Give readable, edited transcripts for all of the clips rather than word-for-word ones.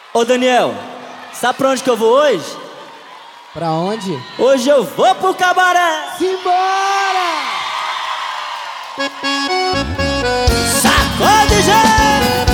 Ô Daniel, sabe pra onde que eu vou hoje? Pra onde? Hoje eu vou pro cabaré! Simbora! Sacode, gente!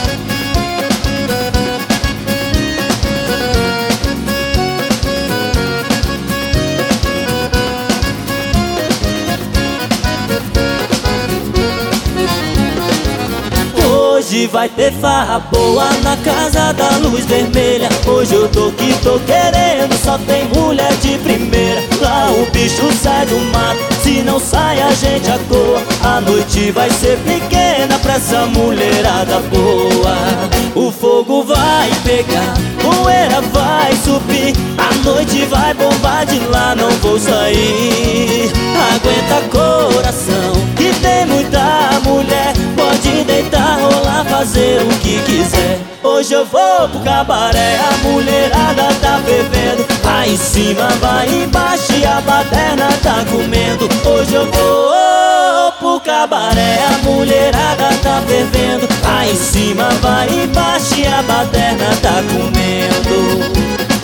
Hoje vai ter farra boa na casa da luz vermelha. Hoje eu tô querendo, só tem mulher de primeira. Lá o bicho sai do mato, se não sai a gente acoa. A noite vai ser pequena pra essa mulherada boa. O fogo vai pegar, poeira vai subir. A noite vai bombar, de lá não vou sair. Aguenta coração, que tem muita mulher. Pode deitar, rolar, fazer o que quiser. Hoje eu vou pro cabaré, a mulherada tá fervendo. Aí em cima, vai embaixo e a baderna tá comendo. Hoje eu vou pro cabaré, a mulherada tá fervendo. Aí em cima, vai embaixo e a baderna tá comendo.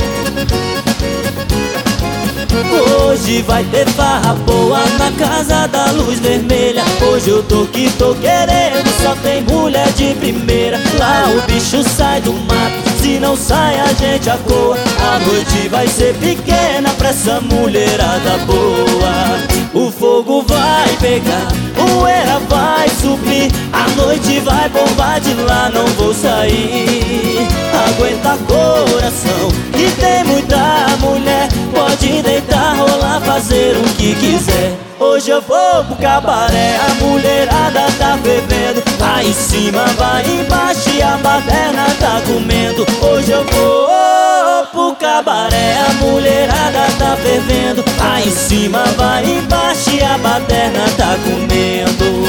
Hoje vai ter farra boa na casa da luz vermelha. Hoje eu tô querendo, só tem mulher de primeira. Lá o bicho sai do mato, se não sai a gente acoa. A noite vai ser pequena pra essa mulherada boa. O fogo vai pegar, poeira vai subir. A noite vai bombar, de lá não vou sair. Aguenta coração, que tem muita mulher. Pode deitar, rolar, fazer o que quiser. Hoje eu vou pro cabaré, a mulherada tá fervendo. Aí em cima, vai embaixo e a baderna tá comendo. Hoje eu vou pro cabaré, a mulherada tá fervendo. Aí em cima, vai embaixo e a baderna tá comendo.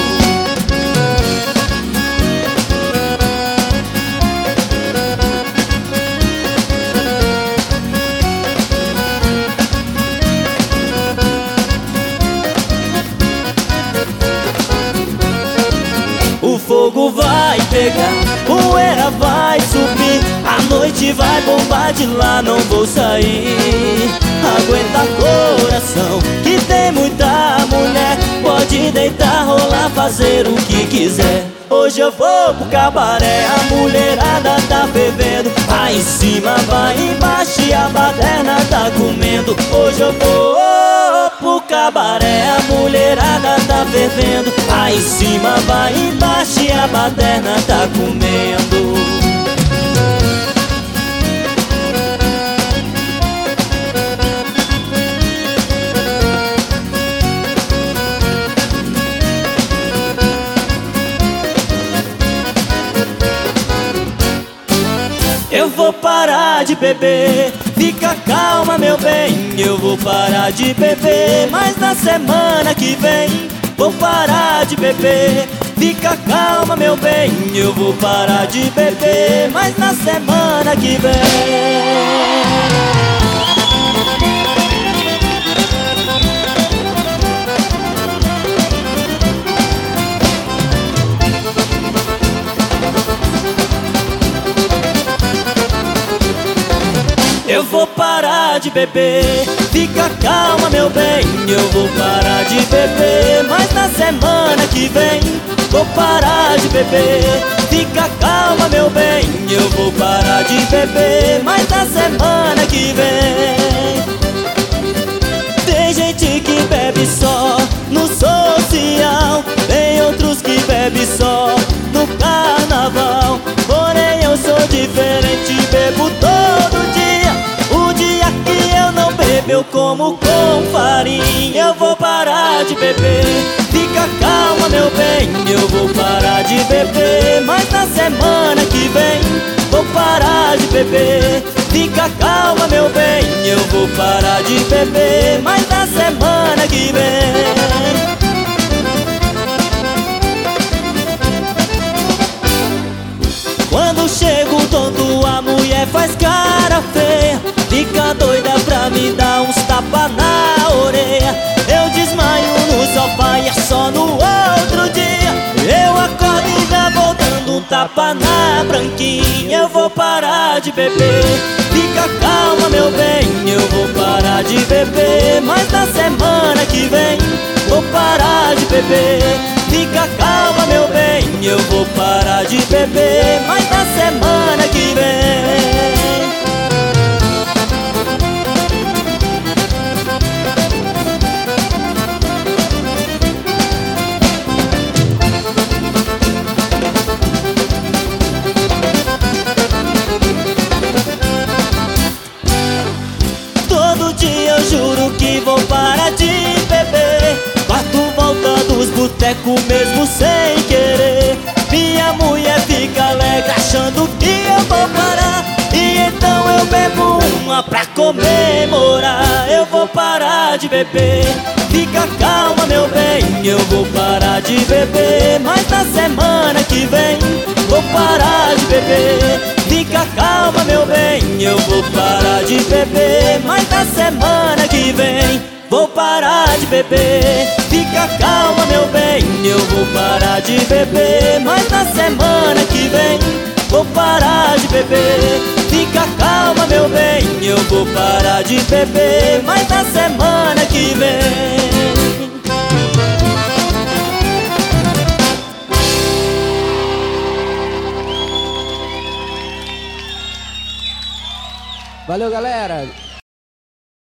O fogo vai pegar, poeira vai subir. A noite vai bombar, de lá não vou sair. Aguenta coração, que tem muita mulher. Pode deitar, rolar, fazer o que quiser. Hoje eu vou pro cabaré, a mulherada tá fervendo. Aí em cima, vai embaixo e a baderna tá comendo. Hoje eu vou pro cabaré, a mulherada tá fervendo. Aí em cima, vai embaixo e a baderna tá comendo. Eu vou parar de beber, fica calma meu bem. Eu vou parar de beber, mas na semana que vem vou parar de beber. Fica calma meu bem, eu vou parar de beber, mas na semana que vem. Eu vou parar de beber, fica calma meu bem. Eu vou parar de beber, mas na semana que vem vou parar de beber. Fica calma meu bem, eu vou parar de beber, mas na semana que vem. Tem gente que bebe só no social, tem outros que bebem só no carnaval. Porém eu sou diferente, bebo todo dia. O dia que eu não bebo eu como com farinha. Eu vou parar de beber, fica calma meu bem. Eu vou parar de beber, mas na semana que vem vou parar de beber. Fica calma meu bem, eu vou parar de beber, mas na semana que vem. Quando chego tonto, a mulher faz cara feia. Fica doida pra me dar uns tapas na orelha. Eu desmaio no sofá e é só no outro dia eu acordo e já vou dando um tapa tapa na branquinha, eu vou parar de beber. Fica calma, meu bem, eu vou parar de beber. Mas na semana que vem vou parar de beber. Fica calma, meu bem, eu vou parar de beber. Mas na semana que vem. Todo dia eu juro que vou parar de beber. Quarto volta dos botecos mesmo sem querer. Minha mulher fica alegre achando que eu vou parar. E então eu bebo uma pra comemorar. Eu vou parar de beber. Fica calma, meu bem, eu vou parar de beber. Mas na semana que vem vou parar de beber. Fica calma, meu bem, eu vou parar de beber. Mas na semana que vem vou parar de beber. Fica calma, meu bem, eu vou parar de beber. Mas na semana que vem vou parar de beber. Fica calma, meu bem, eu vou parar de beber. Mas na semana que vem. Valeu, galera!